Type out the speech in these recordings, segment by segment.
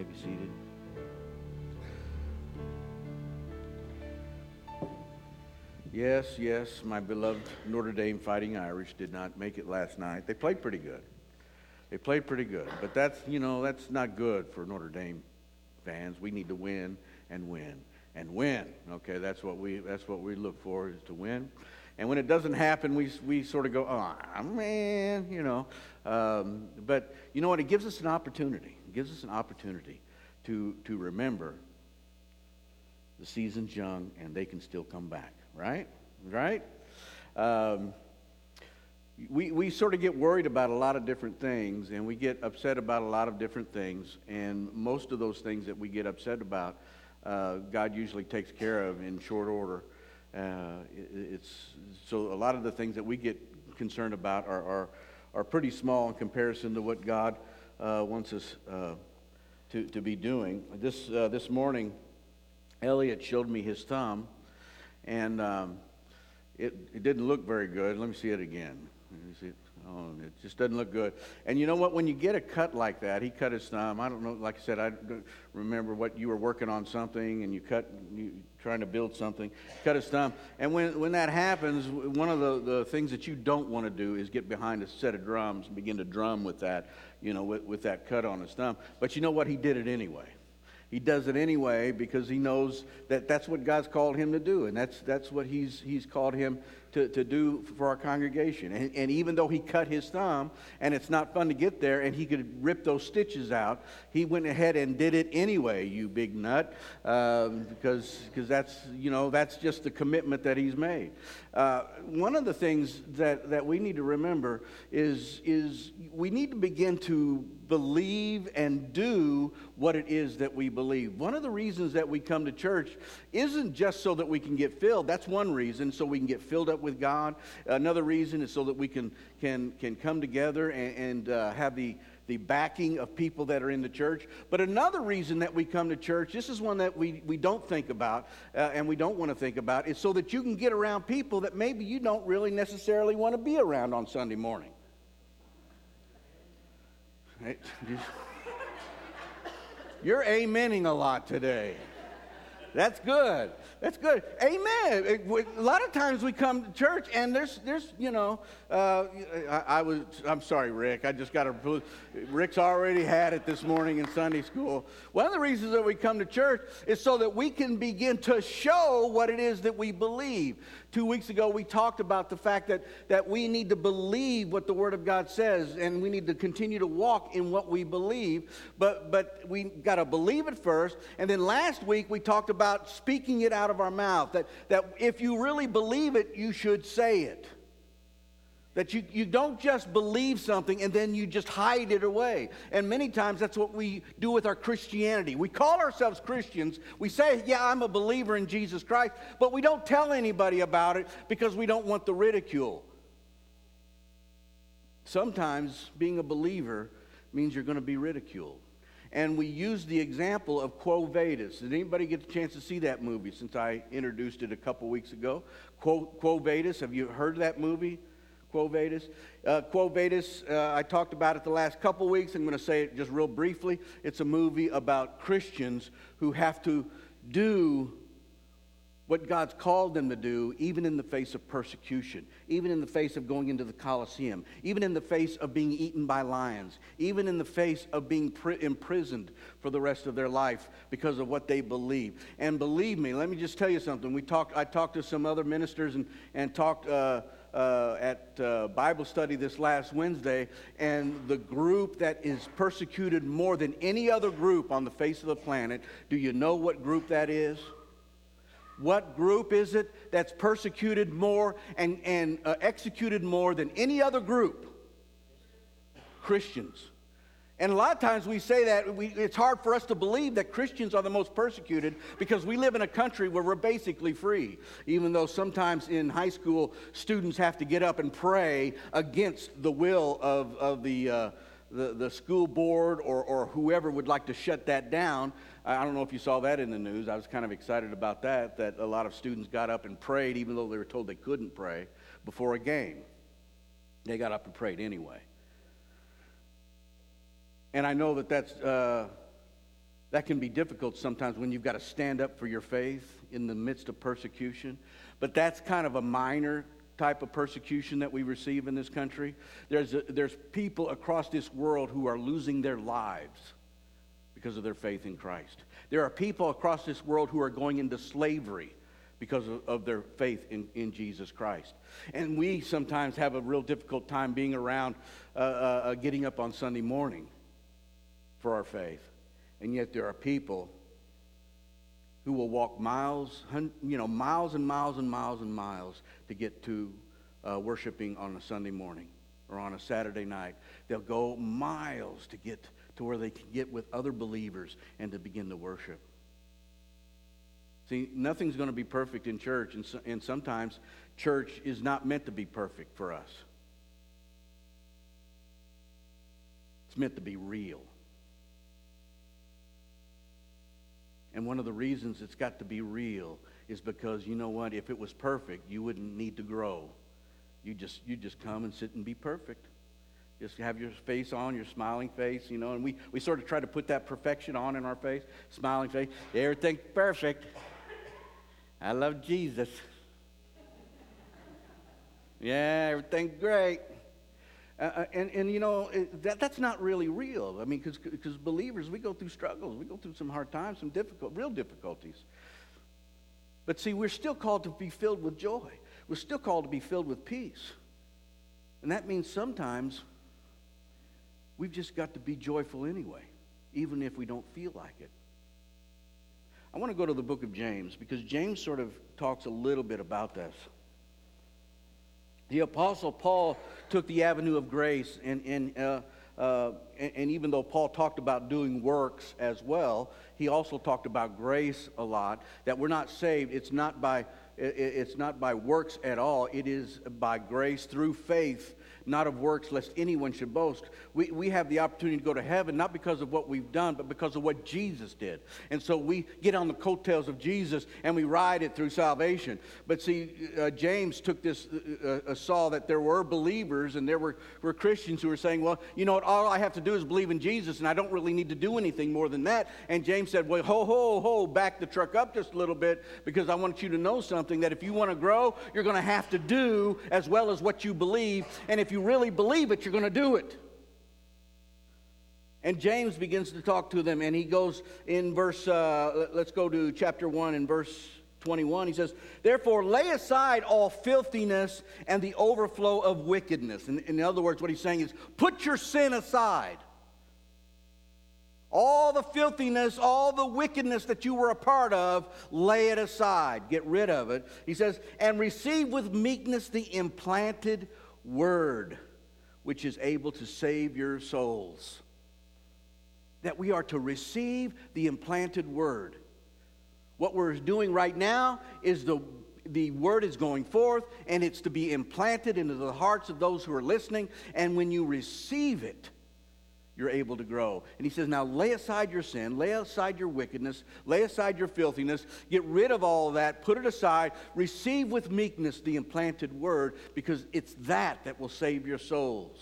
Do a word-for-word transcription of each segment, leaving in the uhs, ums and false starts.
may be seated. Yes, yes, my beloved Notre Dame Fighting Irish did not make it last night. They played pretty good. They played pretty good. But that's, you know, that's not good for Notre Dame fans. We need to win and win and win. Okay, that's what we that's what we look for, is to win. And when it doesn't happen, we we sort of go, oh, man, you know. Um, but you know what? It gives us an opportunity. It gives us an opportunity to to remember the season's young and they can still come back. Right? Right? Um, we we sort of get worried about a lot of different things, and we get upset about a lot of different things, and most of those things that we get upset about, uh, God usually takes care of in short order. Uh, it, it's so a lot of the things that we get concerned about are are, are pretty small in comparison to what God uh, wants us uh, to to be doing. This uh, this morning, Elliot showed me his thumb. And um, it, it didn't look very good. Let me see it again. Let me see it. Oh, it just doesn't look good. And you know what? When you get a cut like that, he cut his thumb. I don't know. Like I said, I don't remember what you were working on something, and you cut, you trying to build something, cut his thumb. And when when that happens, one of the, the things that you don't want to do is get behind a set of drums and begin to drum with that, you know, with, with that cut on his thumb. But you know what? He did it anyway. He does it anyway because he knows that that's what God's called him to do, and that's that's what he's he's called him to, to do for our congregation. And, and even though he cut his thumb, and it's not fun to get there, and he could rip those stitches out, he went ahead and did it anyway, you big nut, um, because because that's, you know, that's just the commitment that he's made. Uh, one of the things that, that we need to remember is is we need to begin to believe and do what it is that we believe. One of the reasons that we come to church isn't just so that we can get filled. That's one reason, so we can get filled up with God. Another reason is so that we can can can come together and, and uh, have the the backing of people that are in the church. But another reason that we come to church, this is one that we, we don't think about uh, and we don't want to think about, is so that you can get around people that maybe you don't really necessarily want to be around on Sunday morning. Right? You're amening a lot today. That's good. That's good. Amen. A lot of times we come to church and there's, there's, you know, uh, I, I was, I'm sorry, Rick. I just got to, Rick's already had it this morning in Sunday school. One of the reasons that we come to church is so that we can begin to show what it is that we believe. Two weeks ago, we talked about the fact that, that we need to believe what the Word of God says, and we need to continue to walk in what we believe, but, but we got to believe it first. And then last week, we talked about speaking it out of our mouth, that, that if you really believe it, you should say it. That you, you don't just believe something and then you just hide it away. And many times that's what we do with our Christianity. We call ourselves Christians. We say, yeah, I'm a believer in Jesus Christ, but we don't tell anybody about it because we don't want the ridicule. Sometimes being a believer means you're going to be ridiculed. And we use the example of Quo Vadis. Did anybody get the chance to see that movie since I introduced it a couple weeks ago? Quo, Quo Vadis, have you heard of that movie? Quo Vadis. Uh, Quo Vadis, uh, I talked about it the last couple weeks. I'm going to say it just real briefly. It's a movie about Christians who have to do what God's called them to do, even in the face of persecution, even in the face of going into the Colosseum, even in the face of being eaten by lions, even in the face of being pri- imprisoned for the rest of their life because of what they believe. And believe me, let me just tell you something. We talked. I talked to some other ministers and, and talked uh, uh, at uh, Bible study this last Wednesday, and the group that is persecuted more than any other group on the face of the planet, do you know what group that is? What group is it that's persecuted more and, and uh, executed more than any other group? Christians. And a lot of times we say that we, it's hard for us to believe that Christians are the most persecuted because we live in a country where we're basically free. Even though sometimes in high school, students have to get up and pray against the will of, of the, uh, the, the school board or, or whoever would like to shut that down. I don't know if you saw that in the news. I was kind of excited about that, that a lot of students got up and prayed even though they were told they couldn't pray before a game. They got up and prayed anyway. And I know that that's uh, That can be difficult sometimes when you've got to stand up for your faith in the midst of persecution. But that's kind of a minor type of persecution that we receive in this country. There's, a, there's people across this world who are losing their lives because of their faith in Christ. There are people across this world who are going into slavery because of, of their faith in, in Jesus Christ. And we sometimes have a real difficult time being around, uh, uh, getting up on Sunday morning for our faith. And yet there are people who will walk miles, you know, miles and miles and miles and miles to get to uh, worshiping on a Sunday morning or on a Saturday night. They'll go miles to get to where they can get with other believers and to begin to worship. See, nothing's going to be perfect in church, and, so, and sometimes church is not meant to be perfect for us. It's meant to be real. And one of the reasons it's got to be real is because, you know what, if it was perfect, you wouldn't need to grow. You just you just come and sit and be perfect. Just have your face on, your smiling face, you know, and we, we sort of try to put that perfection on in our face, smiling face. Everything's perfect. I love Jesus. Yeah, everything's great. Uh, and, and, you know, it, that, that's not really real. I mean, because believers, we go through struggles. We go through some hard times, some difficult, real difficulties. But see, we're still called to be filled with joy. We're still called to be filled with peace. And that means sometimes we've just got to be joyful anyway, even if we don't feel like it. I want to go to the book of James, because James sort of talks a little bit about this. The Apostle Paul took the avenue of grace, and, and, uh, uh, and, and even though Paul talked about doing works as well, he also talked about grace a lot, that we're not saved. It's not by, it's not by works at all. It is by grace through faith, not of works, lest anyone should boast. We, we have the opportunity to go to heaven, not because of what we've done, but because of what Jesus did. And so we get on the coattails of Jesus, and we ride it through salvation. But see, uh, James took this, uh, uh, saw that there were believers, and there were, were Christians who were saying, well, you know what, all I have to do is believe in Jesus, and I don't really need to do anything more than that. And James said, well, ho, ho, ho, back the truck up just a little bit, because I want you to know something, that if you want to grow, you're going to have to do as well as what you believe. And if you really believe it, you're going to do it. And James begins to talk to them, and he goes in verse, uh, let's go to chapter one and verse twenty-one. He says, therefore lay aside all filthiness and the overflow of wickedness. In, in other words, what he's saying is, put your sin aside. All the filthiness, all the wickedness that you were a part of, lay it aside. Get rid of it. He says, and receive with meekness the implanted word, which is able to save your souls. That we are to receive the implanted word. What we're doing right now is the, the word is going forth, and it's to be implanted into the hearts of those who are listening. And when you receive it, you're able to grow. And he says, now lay aside your sin, lay aside your wickedness, lay aside your filthiness, get rid of all of that, put it aside, receive with meekness the implanted word, because it's that that will save your souls.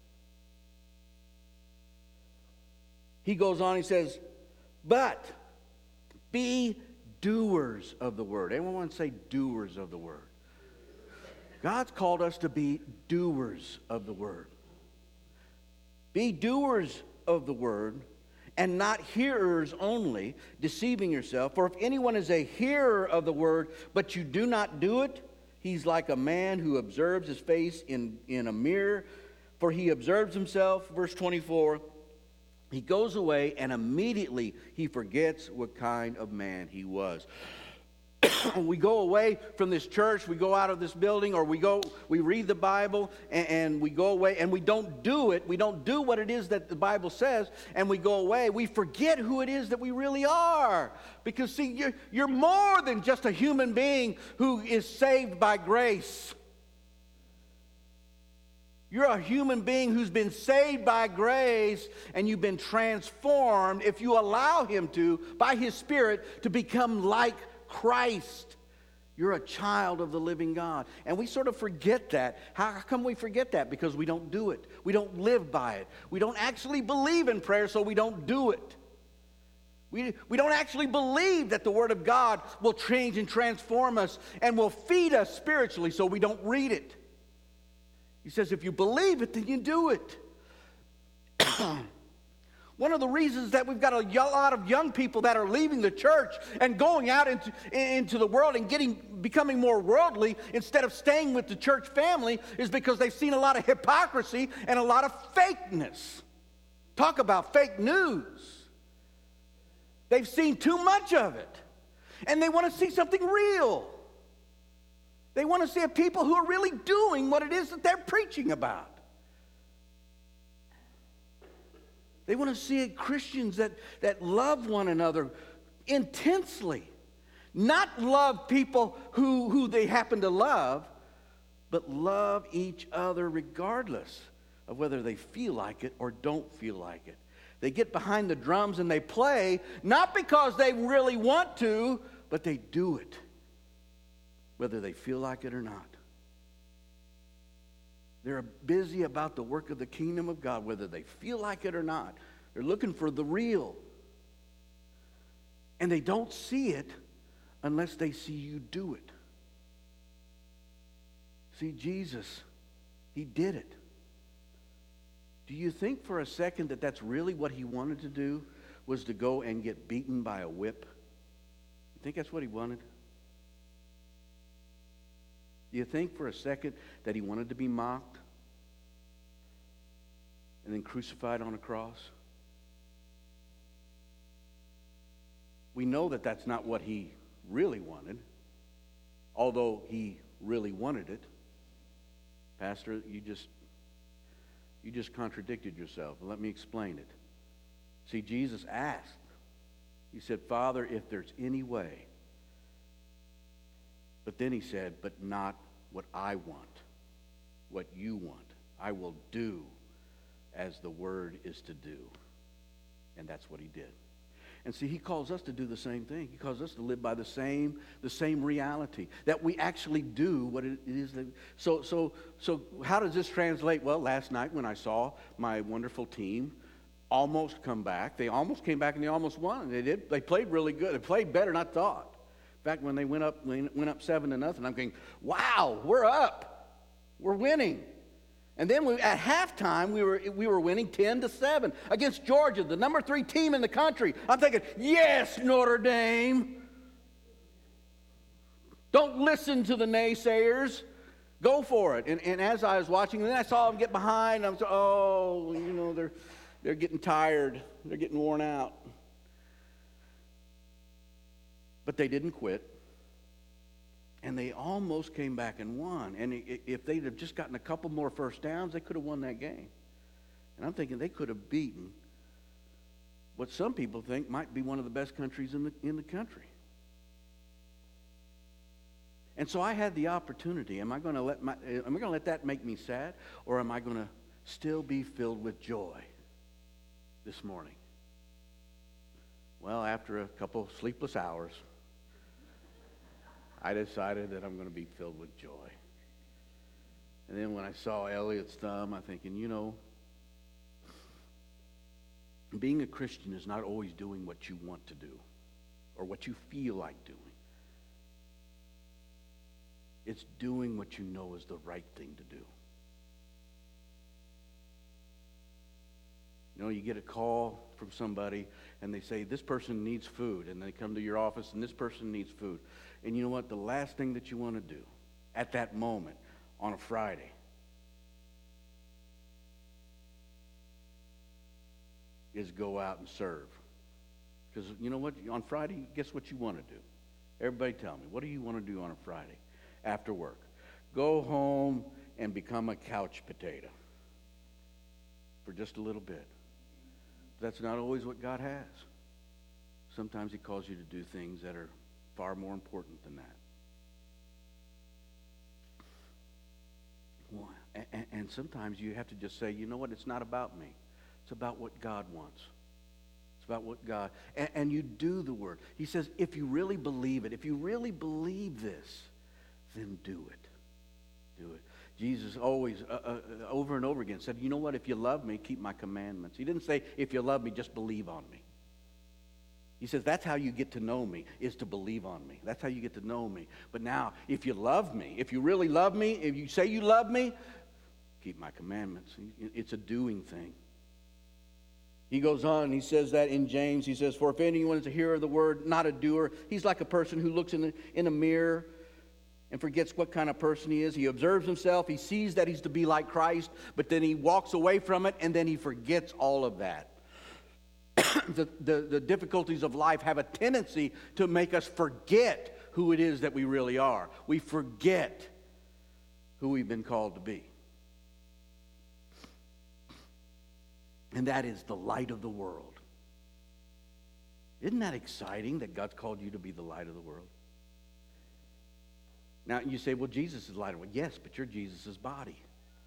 He goes on, he says, but be doers of the word. Anyone want to say doers of the word? God's called us to be doers of the word. Be doers of the word, and not hearers only, deceiving yourself. For if anyone is a hearer of the word, but you do not do it, he's like a man who observes his face in, in a mirror. For he observes himself, verse twenty-four, he goes away, and immediately he forgets what kind of man he was. We go away from this church, we go out of this building, or we go, we read the Bible, and, and we go away, and we don't do it. We don't do what it is that the Bible says, and we go away. We forget who it is that we really are. Because, see, you're, you're more than just a human being who is saved by grace. You're a human being who's been saved by grace, and you've been transformed, if you allow him to, by his Spirit, to become like Christ. You're a child of the living God. And we sort of forget that. How come we forget that? Because we don't do it. We don't live by it. We don't actually believe in prayer, so we don't do it. We, we don't actually believe that the Word of God will change and transform us and will feed us spiritually, so we don't read it. He says if you believe it, then you do it. One of the reasons that we've got a lot of young people that are leaving the church and going out into, into the world and getting becoming more worldly instead of staying with the church family is because they've seen a lot of hypocrisy and a lot of fakeness. Talk about fake news. They've seen too much of it. And they want to see something real. They want to see a people who are really doing what it is that they're preaching about. They want to see Christians that, that love one another intensely. Not love people who, who they happen to love, but love each other regardless of whether they feel like it or don't feel like it. They get behind the drums and they play, not because they really want to, but they do it, whether they feel like it or not. They're busy about the work of the kingdom of God, whether they feel like it or not. They're looking for the real. And they don't see it unless they see you do it. See, Jesus, he did it. Do you think for a second that that's really what he wanted to do, was to go and get beaten by a whip? You think that's what he wanted? Do you think for a second that he wanted to be mocked and then crucified on a cross? We know that that's not what he really wanted, although he really wanted it. Pastor, you just you just contradicted yourself. Let me explain it. See, Jesus asked. He said, Father, if there's any way. But then he said, but not what I want, what you want. I will do as the word is to do. And that's what he did. And see, he calls us to do the same thing. He calls us to live by the same, the same reality, that we actually do what it is. That, so, so, so how does this translate? Well, last night when I saw my wonderful team almost come back, they almost came back and they almost won. They did. They played really good. They played better than I thought. In fact, when they went up, went up seven to nothing, I'm thinking, wow, we're up. We're winning. And then we, at halftime, we were we were winning ten to seven against Georgia, the number three team in the country. I'm thinking, yes, Notre Dame. Don't listen to the naysayers. Go for it. And, and as I was watching, then I saw them get behind. I was, oh, you know, they're they're getting tired. They're getting worn out. But they didn't quit. And they almost came back and won. And if they'd have just gotten a couple more first downs, they could have won that game. And I'm thinking they could have beaten what some people think might be one of the best countries in the, in the country. And so I had the opportunity. Am I going to let my, am I going to let that make me sad? Or am I going to still be filled with joy this morning? Well, after a couple sleepless hours, I decided that I'm going to be filled with joy. And then when I saw Elliot's thumb, I'm thinking, you know, being a Christian is not always doing what you want to do or what you feel like doing. It's doing what you know is the right thing to do. You know, you get a call from somebody and they say, this person needs food. And they come to your office and this person needs food. And you know what? The last thing that you want to do at that moment on a Friday is go out and serve. Because you know what? On Friday, guess what you want to do? Everybody tell me, what do you want to do on a Friday after work? Go home and become a couch potato for just a little bit. That's not always what God has. Sometimes he calls you to do things that are far more important than that. Well, and, and sometimes you have to just say, you know what, it's not about me. It's about what God wants. It's about what God, and, and you do the word. He says, if you really believe it, if you really believe this, then do it. Do it. Jesus always, uh, uh, over and over again, said, you know what, if you love me, keep my commandments. He didn't say, if you love me, just believe on me. He says, that's how you get to know me, is to believe on me. That's how you get to know me. But now, if you love me, if you really love me, if you say you love me, keep my commandments. It's a doing thing. He goes on, he says that in James. He says, for if anyone is a hearer of the word, not a doer, he's like a person who looks in, the, in a mirror and forgets what kind of person he is. He observes himself. He sees that he's to be like Christ, but then he walks away from it, and then he forgets all of that. the, the, the difficulties of life have a tendency to make us forget who it is that we really are. We forget who we've been called to be. And that is the light of the world. Isn't that exciting that God's called you to be the light of the world? Now you say, well, Jesus is the light of the world. Yes, but you're Jesus' body.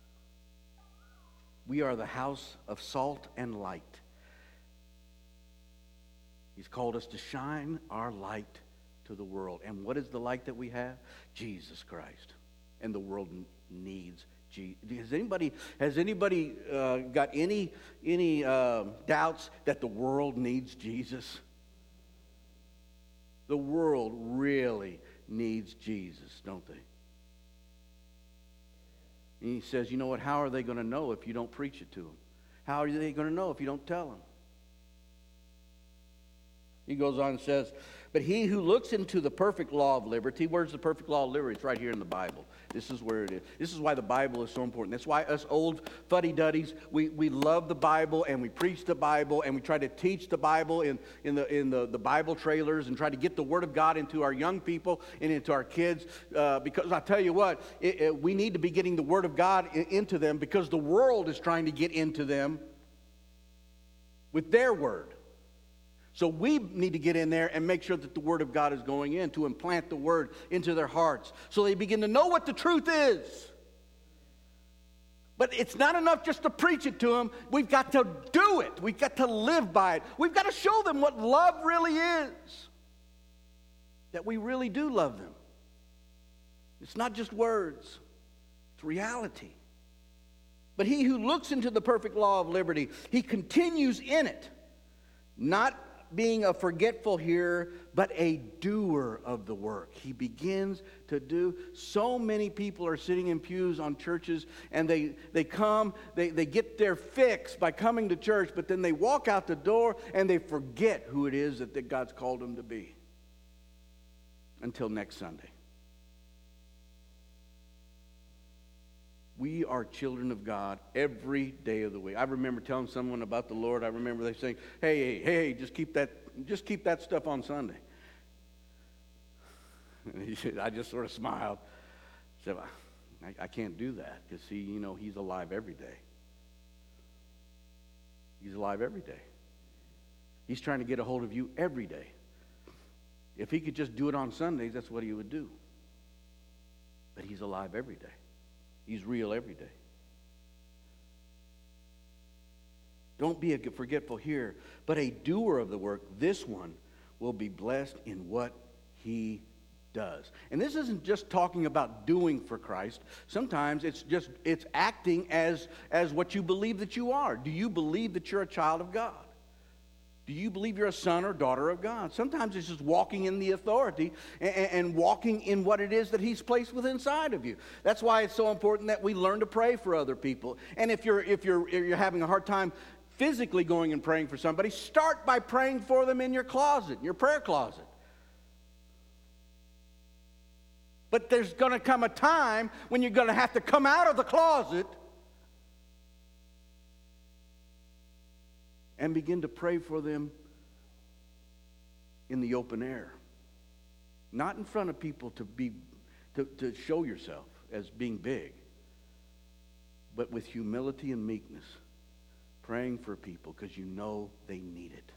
We are the house of salt and light. He's called us to shine our light to the world. And what is the light that we have? Jesus Christ. And the world needs Jesus. Has anybody, has anybody uh, got any, any uh, doubts that the world needs Jesus? The world really needs Jesus, don't they? And he says, you know what, how are they going to know if you don't preach it to them? How are they going to know if you don't tell them? He goes on and says, but he who looks into the perfect law of liberty, where's the perfect law of liberty? It's right here in the Bible. This is where it is. This is why the Bible is so important. That's why us old fuddy-duddies, we, we love the Bible, and we preach the Bible, and we try to teach the Bible in, in, the, in the, the Bible trailers, and try to get the Word of God into our young people and into our kids. Uh, because I tell you what, it, it, we need to be getting the Word of God in, into them, because the world is trying to get into them with their word. So we need to get in there and make sure that the Word of God is going in, to implant the Word into their hearts so they begin to know what the truth is. But it's not enough just to preach it to them. We've got to do it. We've got to live by it. We've got to show them what love really is. That we really do love them. It's not just words. It's reality. But he who looks into the perfect law of liberty, he continues in it, not being a forgetful hearer, but a doer of the work. He begins to do. So many people are sitting in pews on churches, and they, they come, they, they get their fix by coming to church, but then they walk out the door and they forget who it is that, that God's called them to be. Until next Sunday. We are children of God every day of the week. I remember telling someone about the Lord. I remember they saying, hey, hey, hey, just keep that, just keep that stuff on Sunday. And he said, I just sort of smiled. I said, I, I can't do that, because, see, you know, he's alive every day. He's alive every day. He's trying to get a hold of you every day. If he could just do it on Sundays, that's what he would do. But he's alive every day. He's real every day. Don't be a forgetful hearer, but a doer of the work. This one will be blessed in what he does. And this isn't just talking about doing for Christ. Sometimes it's just it's acting as, as what you believe that you are. Do you believe that you're a child of God? Do you believe you're a son or daughter of God? Sometimes it's just walking in the authority and, and walking in what it is that he's placed within inside of you. That's why it's so important that we learn to pray for other people. And if you're if you're if you're having a hard time physically going and praying for somebody, start by praying for them in your closet, your prayer closet. But there's going to come a time when you're going to have to come out of the closet and begin to pray for them in the open air. Not in front of people to be to, to show yourself as being big, but with humility and meekness, praying for people because you know they need it.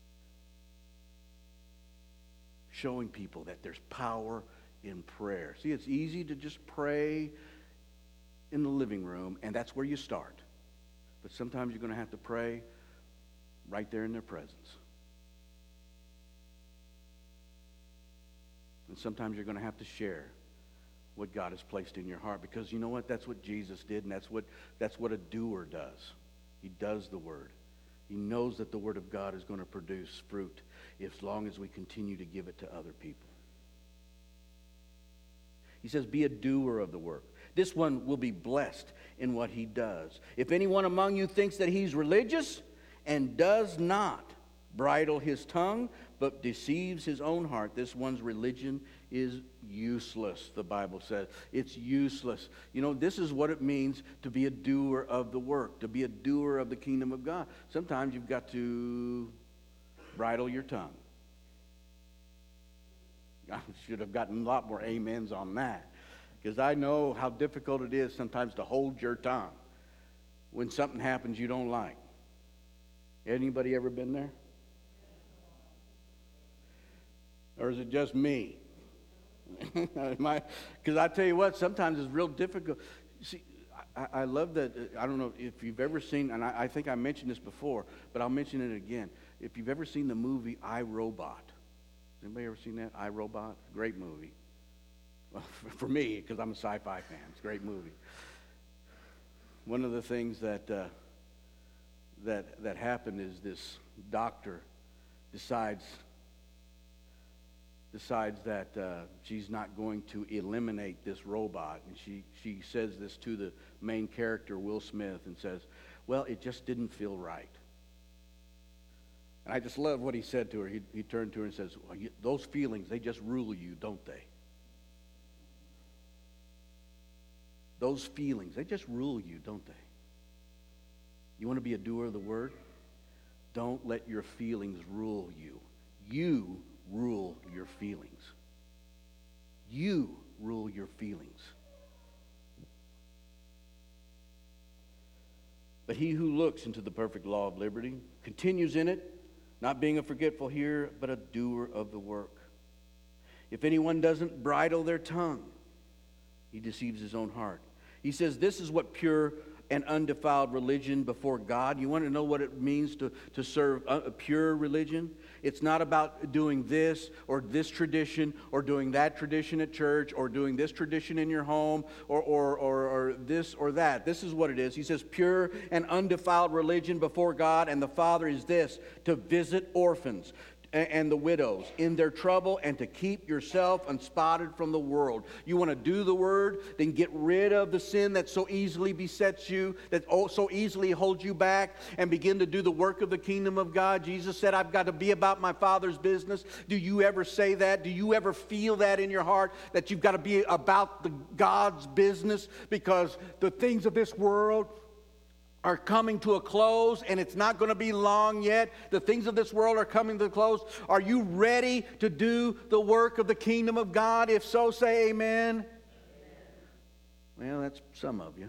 Showing people that there's power in prayer. See, it's easy to just pray in the living room, and that's where you start. But sometimes you're going to have to pray right there in their presence. And sometimes you're going to have to share what God has placed in your heart, because you know what? That's what Jesus did, and that's what that's what a doer does. He does the word. He knows that the word of God is going to produce fruit as long as we continue to give it to other people. He says, be a doer of the work. This one will be blessed in what he does. If anyone among you thinks that he's religious and does not bridle his tongue, but deceives his own heart, this one's religion is useless, the Bible says. It's useless. You know, this is what it means to be a doer of the work, to be a doer of the kingdom of God. Sometimes you've got to bridle your tongue. I should have gotten a lot more amens on that, because I know how difficult it is sometimes to hold your tongue when something happens you don't like. Anybody ever been there? Or is it just me? Because I tell you what, sometimes it's real difficult. See, I, I love that. I don't know if you've ever seen, and I, I think I mentioned this before, but I'll mention it again. If you've ever seen the movie I, Robot. Anybody ever seen that? I, Robot? Great movie. Well, for me, because I'm a sci-fi fan. It's a great movie. One of the things that uh, that that happened is this doctor decides decides that uh, she's not going to eliminate this robot, and she she says this to the main character, Will Smith, and says, "Well, it just didn't feel right." And I just love what he said to her. He, he turned to her and says, well, you, those feelings, they just rule you, don't they? Those feelings, they just rule you, don't they? You want to be a doer of the word? Don't let your feelings rule you. You rule your feelings. You rule your feelings. But he who looks into the perfect law of liberty continues in it, not being a forgetful hearer, but a doer of the work. If anyone doesn't bridle their tongue, he deceives his own heart. He says this is what pure and undefiled religion before God. You want to know what it means to, to serve a pure religion? It's not about doing this or this tradition or doing that tradition at church or doing this tradition in your home or, or, or, or this or that. This is what it is. He says pure and undefiled religion before God and the Father is this, to visit orphans and the widows in their trouble, and to keep yourself unspotted from the world. You want to do the word, then get rid of the sin that so easily besets you, that so easily holds you back, and begin to do the work of the kingdom of God. Jesus said, I've got to be about my Father's business. Do you ever say that? Do you ever feel that in your heart, that you've got to be about the God's business? Because the things of this world are coming to a close, and it's not going to be long yet. The things of this world are coming to a close. Are you ready to do the work of the kingdom of God? If so, say amen. Amen. Well, that's some of you.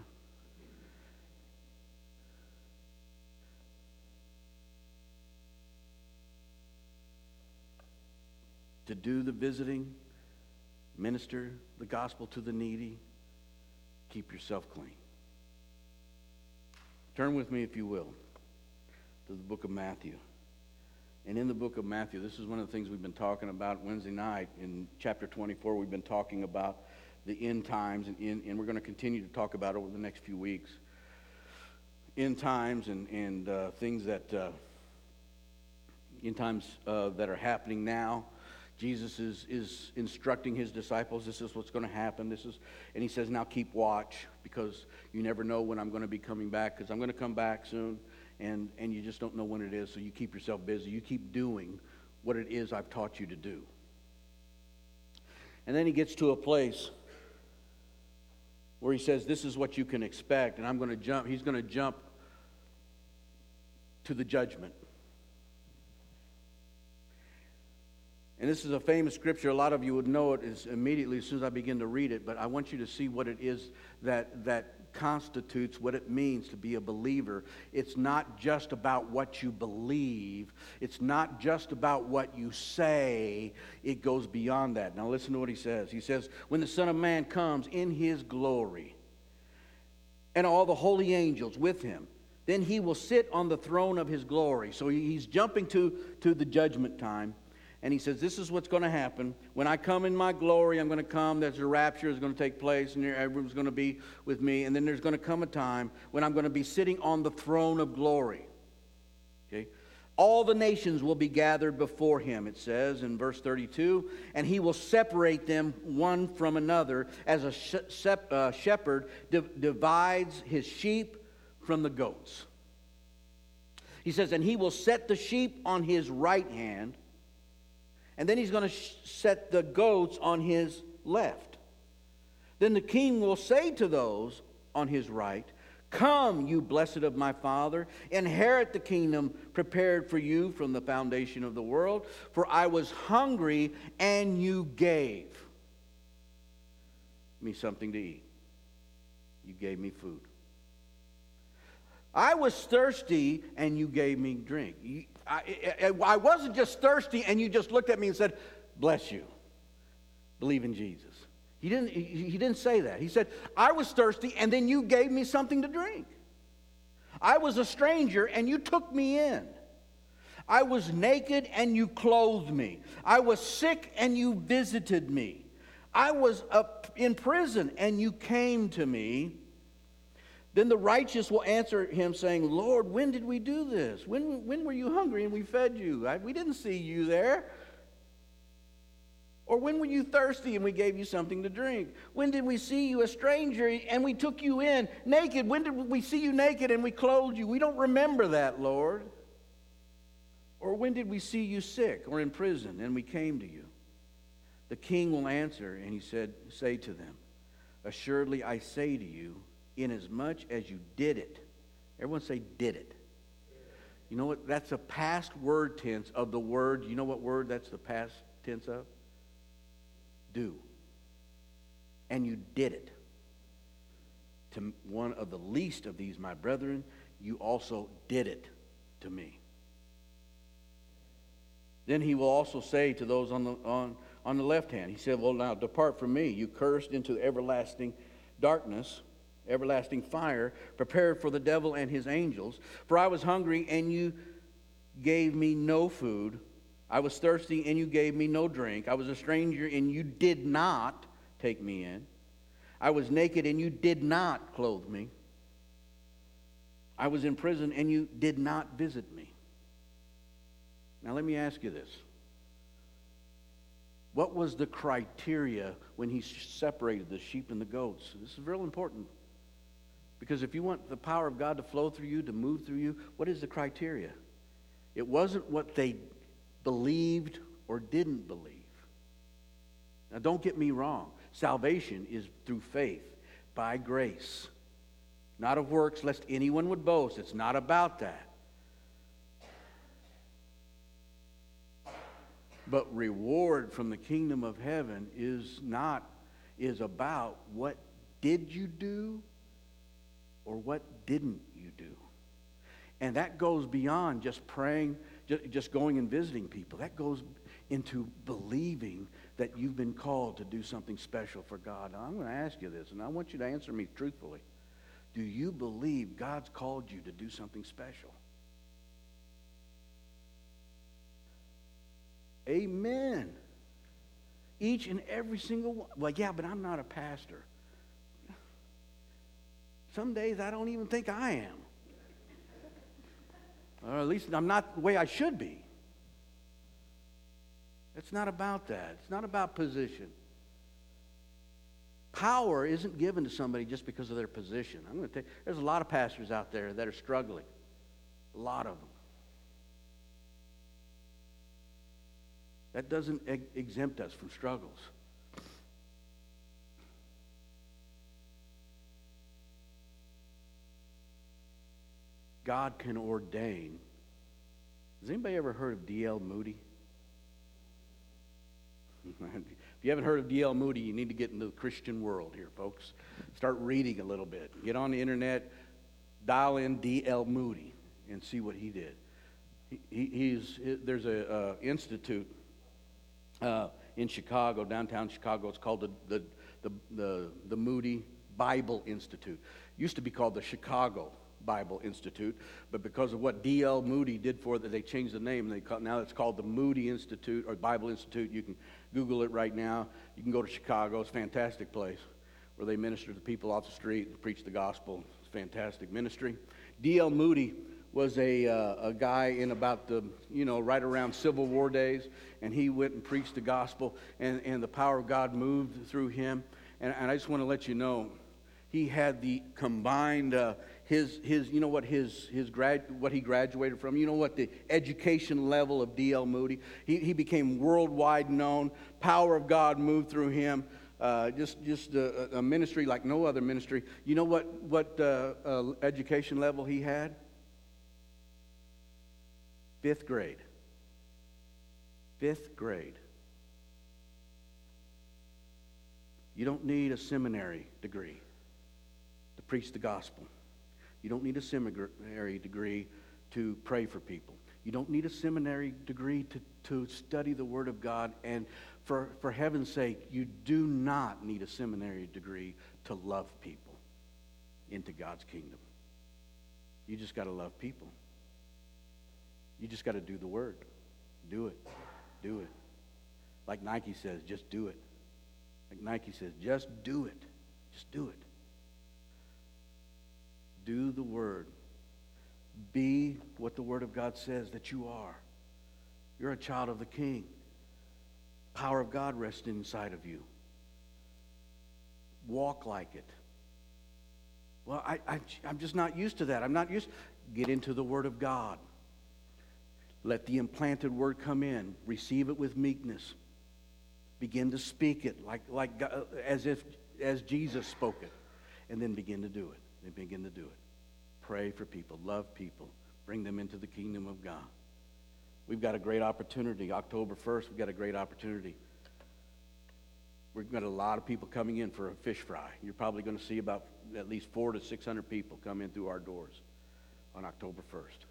To do the visiting, minister the gospel to the needy, keep yourself clean. Turn with me, if you will, to the book of Matthew. And in the book of Matthew, this is one of the things we've been talking about Wednesday night. In chapter twenty-four, we've been talking about the end times, and, in, and we're going to continue to talk about it over the next few weeks. End times and, and uh, things that, uh, end times uh, that are happening now. Jesus is, is instructing his disciples, this is what's going to happen. This is, and he says, now keep watch, because you never know when I'm going to be coming back, because I'm going to come back soon, and, and you just don't know when it is, so you keep yourself busy. You keep doing what it is I've taught you to do. And then he gets to a place where he says, this is what you can expect, and I'm going to jump, he's going to jump to the judgment. And this is a famous scripture. A lot of you would know it as immediately as soon as I begin to read it. But I want you to see what it is that, that constitutes what it means to be a believer. It's not just about what you believe. It's not just about what you say. It goes beyond that. Now listen to what he says. He says, when the Son of Man comes in his glory and all the holy angels with him, then he will sit on the throne of his glory. So he's jumping to, to the judgment time. And he says, this is what's going to happen. When I come in my glory, I'm going to come. There's a rapture is going to take place, and everyone's going to be with me. And then there's going to come a time when I'm going to be sitting on the throne of glory. Okay? All the nations will be gathered before him, it says in verse thirty-two, and he will separate them one from another as a sh- sep- uh, shepherd di- divides his sheep from the goats. He says, and he will set the sheep on his right hand, and then he's going to sh- set the goats on his left. Then the king will say to those on his right, come, you blessed of my Father, inherit the kingdom prepared for you from the foundation of the world. For I was hungry, and you gave me something to eat. You gave me food. I was thirsty, and you gave me drink. You, I, I, I wasn't just thirsty, and you just looked at me and said, bless you. Believe in Jesus. He didn't, he, he didn't say that. He said, I was thirsty, and then you gave me something to drink. I was a stranger, and you took me in. I was naked, and you clothed me. I was sick, and you visited me. I was up in prison, and you came to me. Then the righteous will answer him, saying, Lord, when did we do this? When, when were you hungry, and we fed you? I, we didn't see you there. Or when were you thirsty and we gave you something to drink? When did we see you a stranger and we took you in naked? When did we see you naked and we clothed you? We don't remember that, Lord. Or when did we see you sick or in prison and we came to you? The king will answer, and he said, say to them, assuredly I say to you, inasmuch as you did it. Everyone say did it. You know what? That's a past word tense of the word. You know what word that's the past tense of? Do. And you did it to one of the least of these my brethren, you also did it to me. Then he will also say to those on the on, on the left hand, he said, well, now depart from me, you cursed, into everlasting darkness, everlasting fire, prepared for the devil and his angels. For I was hungry, and you gave me no food. I was thirsty, and you gave me no drink. I was a stranger, and you did not take me in. I was naked, and you did not clothe me. I was in prison, and you did not visit me. Now let me ask you this. What was the criteria when he separated the sheep and the goats? This is real important. Because if you want the power of God to flow through you, to move through you, what is the criteria? It wasn't what they believed or didn't believe. Now don't get me wrong. Salvation is through faith, by grace. Not of works, lest anyone would boast. It's not about that. But reward from the kingdom of heaven is not, is about what did you do or what didn't you do. And that goes beyond just praying, just going and visiting people. That goes into believing that you've been called to do something special for God. Now, I'm going to ask you this, and I want you to answer me truthfully. Do you believe God's called you to do something special? Amen. Each and every single one. Well, yeah, but I'm not a pastor. Some days I don't even think I am. Or at least I'm not the way I should be. It's not about that. It's not about position. Power isn't given to somebody just because of their position. I'm going to tell you, there's a lot of pastors out there that are struggling. A lot of them. That doesn't ex- exempt us from struggles. God can ordain. Has anybody ever heard of D L Moody? If you haven't heard of D L Moody, you need to get into the Christian world here, folks. Start reading a little bit. Get on the internet, dial in D L Moody, and see what he did. He, he, he's there's a uh, institute uh, in Chicago, downtown Chicago. It's called the the the the, the Moody Bible Institute. Used to be called the Chicago Bible Institute, but because of what D L Moody did for it, they changed the name. They call, now it's called the Moody Institute or Bible Institute. You can Google it right now. You can go to Chicago. It's a fantastic place where they minister to people off the street and preach the gospel. It's a fantastic ministry. D L Moody was a, uh, a guy in about the, you know, right around Civil War days, and he went and preached the gospel, and, and the power of God moved through him. And, and I just want to let you know, he had the combined, uh, his, his, you know what his, his grad, what he graduated from, you know what the education level of D L Moody, he, he became worldwide known, power of God moved through him. Uh, just just a, a ministry like no other ministry. You know what, what uh, uh, education level he had? Fifth grade. Fifth grade. You don't need a seminary degree to preach the gospel. You don't need a seminary degree to pray for people. You don't need a seminary degree to, to study the Word of God. And for, for heaven's sake, you do not need a seminary degree to love people into God's kingdom. You just got to love people. You just got to do the Word. Do it. Do it. Like Nike says, just do it. Like Nike says, just do it. Just do it. Do the Word. Be what the Word of God says that you are. You're a child of the King. Power of God rests inside of you. Walk like it. Well, I, I, I'm just not used to that. I'm not used. Get into the Word of God. Let the implanted Word come in. Receive it with meekness. Begin to speak it like, like God, as if as Jesus spoke it. And then begin to do it. Then begin to do it. Pray for people. Love people. Bring them into the kingdom of God. We've got a great opportunity. October first, we've got a great opportunity. We've got a lot of people coming in for a fish fry. You're probably going to see about at least four to six hundred people come in through our doors on October first.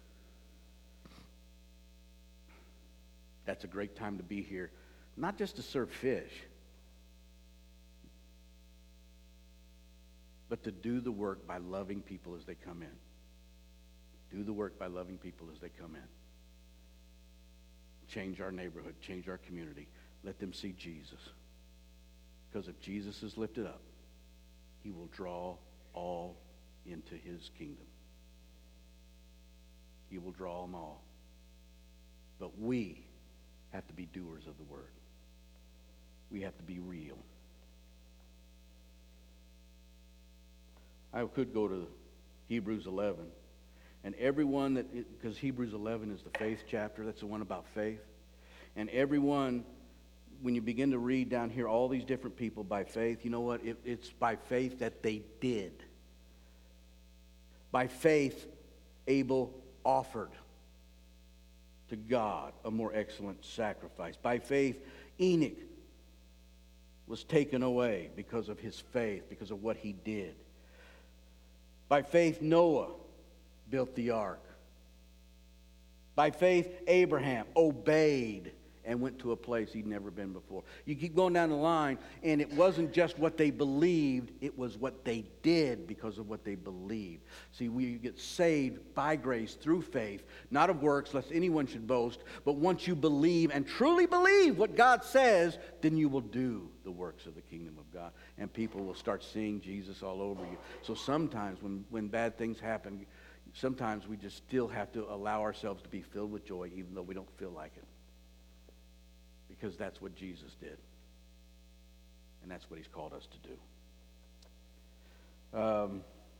That's a great time to be here, not just to serve fish, but to do the work by loving people as they come in. Do the work by loving people as they come in. Change our neighborhood, change our community. Let them see Jesus. Because if Jesus is lifted up, he will draw all into his kingdom. He will draw them all. But we have to be doers of the word. We have to be real. I could go to Hebrews eleven. And everyone that, because Hebrews eleven is the faith chapter, that's the one about faith. And everyone, when you begin to read down here, all these different people by faith, you know what? It, it's by faith that they did. By faith, Abel offered to God a more excellent sacrifice. By faith, Enoch was taken away because of his faith, because of what he did. By faith, Noah built the ark. By faith, Abraham obeyed and went to a place he'd never been before. You keep going down the line, and it wasn't just what they believed, it was what they did because of what they believed. See, we get saved by grace through faith, not of works, lest anyone should boast, but once you believe and truly believe what God says, then you will do the works of the kingdom of God, and people will start seeing Jesus all over you. So sometimes when, when bad things happen, sometimes we just still have to allow ourselves to be filled with joy even though we don't feel like it. Because that's what Jesus did. And that's what he's called us to do. Um,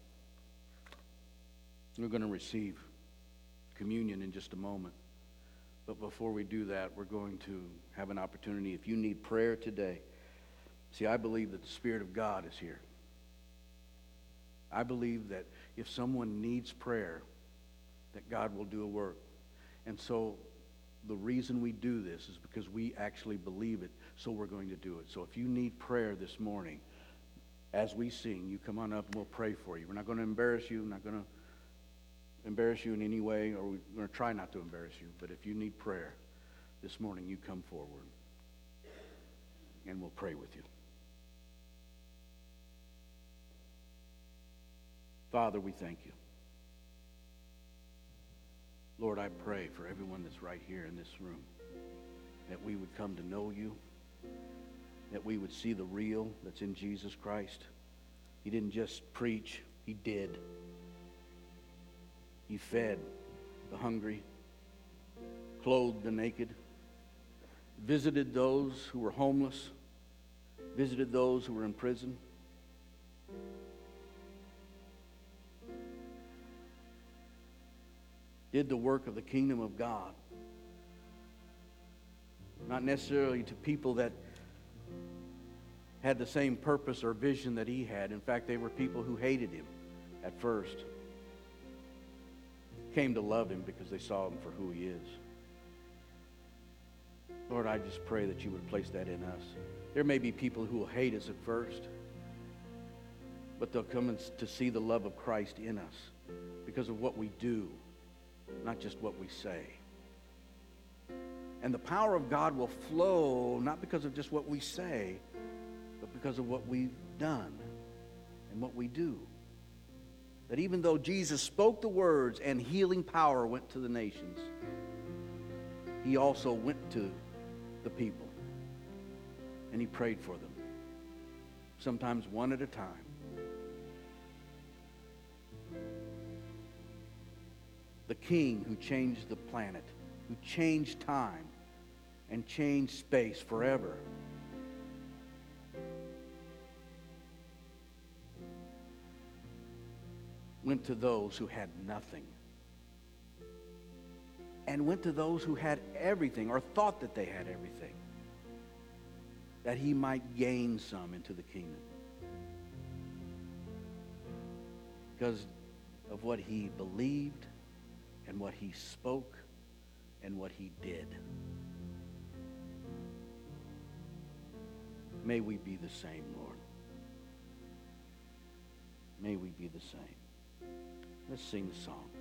we're going to receive communion in just a moment. But before we do that, we're going to have an opportunity. If you need prayer today, see, I believe that the Spirit of God is here. I believe that if someone needs prayer, that God will do a work. And so the reason we do this is because we actually believe it, so we're going to do it. So if you need prayer this morning, as we sing, you come on up and we'll pray for you. We're not going to embarrass you. We're not going to embarrass you in any way, or we're going to try not to embarrass you. But if you need prayer this morning, you come forward, and we'll pray with you. Father, we thank you. Lord, I pray for everyone that's right here in this room, that we would come to know you, that we would see the real that's in Jesus Christ. He didn't just preach, he did. He fed the hungry, clothed the naked, visited those who were homeless, visited those who were in prison. Did the work of the kingdom of God. Not necessarily to people that had the same purpose or vision that he had. In fact, they were people who hated him at first. Came to love him because they saw him for who he is. Lord, I just pray that you would place that in us. There may be people who will hate us at first, but they'll come in to see the love of Christ in us because of what we do, not just what we say. And the power of God will flow not because of just what we say, but because of what we've done and what we do. That even though Jesus spoke the words and healing power went to the nations, he also went to the people and he prayed for them, sometimes one at a time. The king who changed the planet, who changed time and changed space forever, went to those who had nothing and went to those who had everything or thought that they had everything, that he might gain some into the kingdom because of what he believed and what he spoke and what he did. May we be the same, Lord. May we be the same. Let's sing the song.